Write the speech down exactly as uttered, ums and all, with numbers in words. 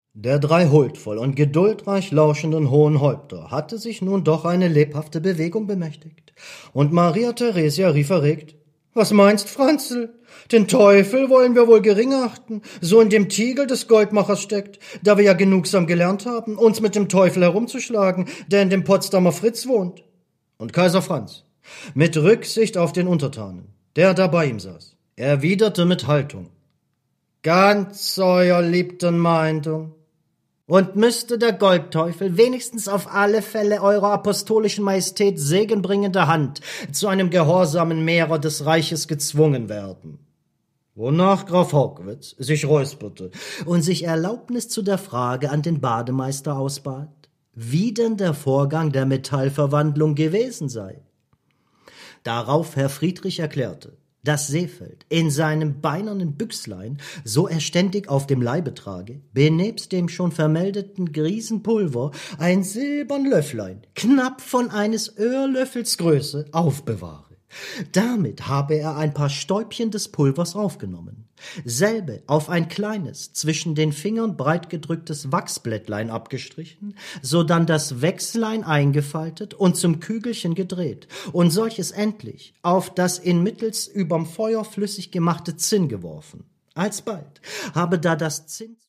Der drei huldvoll und geduldreich lauschenden hohen Häupter hatte sich nun doch eine lebhafte Bewegung bemächtigt, und Maria Theresia rief erregt: »Was meinst, Franzl? Den Teufel wollen wir wohl gering achten, so in dem Tiegel des Goldmachers steckt, da wir ja genugsam gelernt haben, uns mit dem Teufel herumzuschlagen, der in dem Potsdamer Fritz wohnt.« Und Kaiser Franz, mit Rücksicht auf den Untertanen, der da bei ihm saß, erwiderte mit Haltung: »Ganz euer liebten Meinung. Und müsste der Goldteufel wenigstens auf alle Fälle eurer apostolischen Majestät segenbringende Hand zu einem gehorsamen Mehrer des Reiches gezwungen werden.« Wonach Graf Haugwitz sich räusperte und sich Erlaubnis zu der Frage an den Bademeister ausbat, wie denn der Vorgang der Metallverwandlung gewesen sei. Darauf Herr Friedrich erklärte, dass Seefeld in seinem beinernen Büchslein, so er ständig auf dem Leibe trage, benebst dem schon vermeldeten Griesenpulver ein silbern Löfflein, knapp von eines Öhrlöffels Größe, aufbewahre. Damit habe er ein paar Stäubchen des Pulvers aufgenommen, selbe auf ein kleines, zwischen den Fingern breit gedrücktes Wachsblättlein abgestrichen, sodann das Wechslein eingefaltet und zum Kügelchen gedreht und solches endlich auf das inmittels überm Feuer flüssig gemachte Zinn geworfen. Alsbald habe da das Zinn